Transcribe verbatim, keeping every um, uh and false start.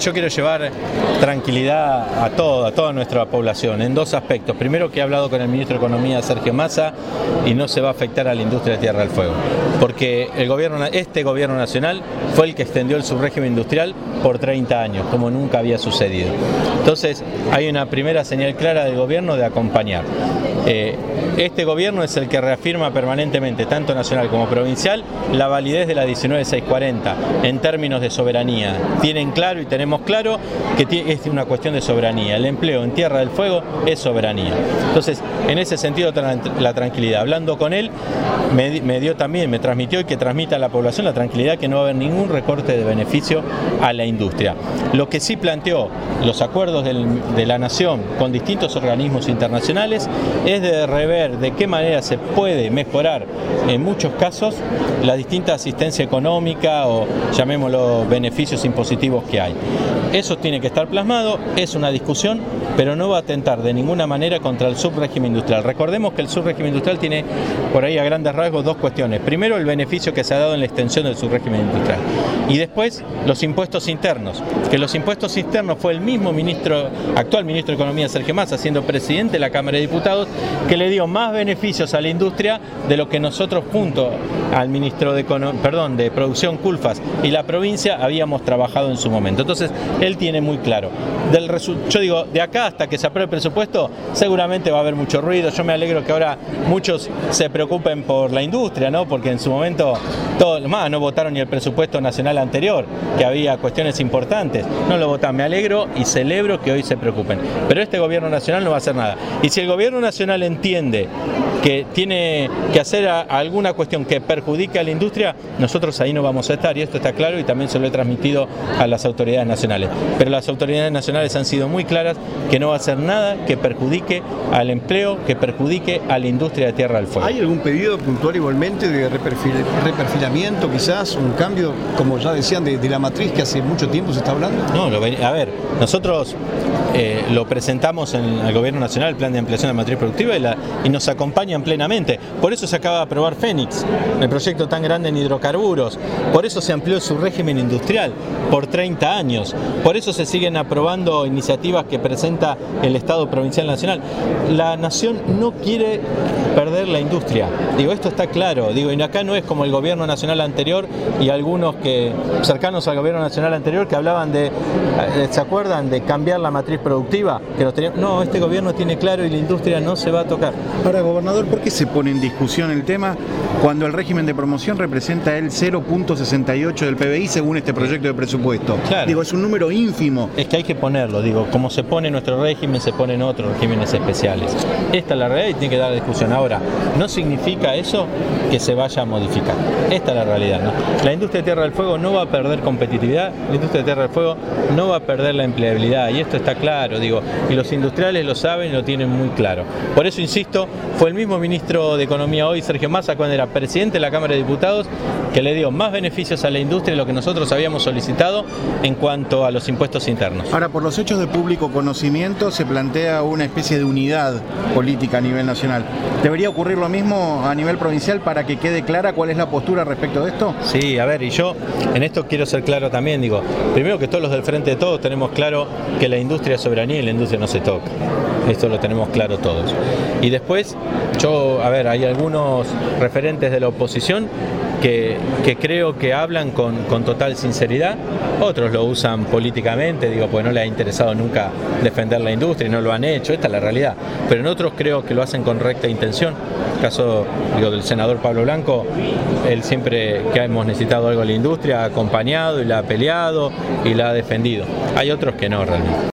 yo quiero llevar tranquilidad a toda, a toda nuestra población en dos aspectos. Primero, que he hablado con el ministro de Economía, Sergio Massa, y no se va a afectar a la industria de Tierra del Fuego, porque el gobierno, este gobierno nacional fue el que extendió el subrégimen industrial por treinta años, como nunca había sucedido. Entonces, hay una primera señal clara del gobierno de acompañar. Eh, este gobierno es el que reafirma permanentemente, tanto nacional como provincial, la validez de la diecinueve mil seiscientos cuarenta en términos de soberanía. Tienen claro y tenemos claro que es una cuestión de soberanía. El empleo en Tierra del Fuego es soberanía. Entonces, en ese sentido, la tranquilidad. Hablando con él, me, me dio también, me transmitió y que transmita a la población la tranquilidad que no va a haber ningún recorte de beneficio a la industria. Lo que sí planteó los acuerdos del, de la Nación con distintos organismos internacionales es de rever de qué manera se puede mejorar en muchos casos la distinta asistencia económica o llamémoslo beneficios impositivos que hay. Eso tiene que estar plasmado, es una discusión, pero no va a atentar de ninguna manera contra el subrégimen industrial. Recordemos que el subrégimen industrial tiene por ahí a grandes rasgos dos cuestiones. Primero, el beneficio que se ha dado en la extensión del subrégimen industrial. Y después, los impuestos internos. Que los impuestos internos fue el mismo ministro, actual ministro de Economía, Sergio Massa, siendo presidente de la Cámara de Diputados, que le dio más beneficios a la industria de lo que nosotros, junto al ministro de, perdón, de Producción, Culfas, y la provincia, habíamos trabajado en su momento. Entonces, él tiene muy claro. Del yo digo, de acá hasta que se apruebe el presupuesto, seguramente va a haber mucho ruido. Yo me alegro que ahora muchos se preocupen por la industria, ¿no? Porque en su momento, todos más no votaron ni el presupuesto nacional anterior, que había cuestiones importantes. No lo votaron. Me alegro y celebro que hoy se preocupen. Pero este gobierno nacional no va a hacer nada. Y si el gobierno nacional entiende que tiene que hacer a, a alguna cuestión que perjudique a la industria, nosotros ahí no vamos a estar, y esto está claro y también se lo he transmitido a las autoridades nacionales. Pero las autoridades nacionales han sido muy claras que no va a hacer nada que perjudique al empleo, que perjudique a la industria de Tierra del Fuego. ¿Hay algún pedido puntual igualmente de reperfil, reperfilamiento, quizás, un cambio, como ya decían, de, de la matriz que hace mucho tiempo se está hablando? No, lo, a ver, nosotros eh, lo presentamos en el Gobierno Nacional, el Plan de Ampliación de la Matriz Productiva, y, la, y nos acompañan plenamente. Por eso se acaba de aprobar Fénix, el proyecto tan grande en hidrocarburos. Por eso se amplió su régimen industrial por treinta años. Por eso se siguen aprobando iniciativas que presenta el Estado provincial nacional. La Nación no quiere perder la industria. Digo, esto está claro. Digo, y acá no es como el Gobierno Nacional anterior y algunos que cercanos al Gobierno Nacional anterior que hablaban de, ¿se acuerdan? De cambiar la matriz productiva. Que nos teníamos. No, este gobierno tiene claro y la industria no se va a tocar. Ahora, gobernador, ¿por qué se pone en discusión el tema cuando el régimen de promoción representa el cero punto sesenta y ocho del P B I según este proyecto de presupuesto? Claro. Digo, es un número ínfimo. Es que hay que ponerlo, digo, como se pone nuestro régimen, se ponen otros regímenes especiales. Esta es la realidad y tiene que dar discusión. Ahora, no significa eso que se vaya a modificar. Esta es la realidad, ¿no? La industria de Tierra del Fuego no va a perder competitividad, la industria de Tierra del Fuego no va a perder la empleabilidad, y esto está claro, digo, y los industriales lo saben y lo tienen muy claro. Por eso, insisto, fue el mismo ministro de Economía hoy, Sergio Massa, cuando era presidente de la Cámara de Diputados, que le dio más beneficios a la industria de lo que nosotros habíamos solicitado en cuanto a los impuestos internos. Ahora, por los hechos de público conocimiento, se plantea una especie de unidad política a nivel nacional. ¿Debería ocurrir lo mismo a nivel provincial para que quede clara cuál es la postura respecto de esto? Sí, a ver, y yo en esto quiero ser claro también, digo, primero que todos los del Frente de Todos tenemos claro que la industria es soberanía y la industria no se toca. Esto lo tenemos claro todos. Y después, yo, a ver, hay algunos referentes de la oposición que, que creo que hablan con, con total sinceridad, otros lo usan políticamente, digo, porque no les ha interesado nunca defender la industria y no lo han hecho, esta es la realidad, pero en otros creo que lo hacen con recta intención. El caso, digo, del senador Pablo Blanco, él siempre que hemos necesitado algo de la industria ha acompañado y la ha peleado y la ha defendido. Hay otros que no realmente.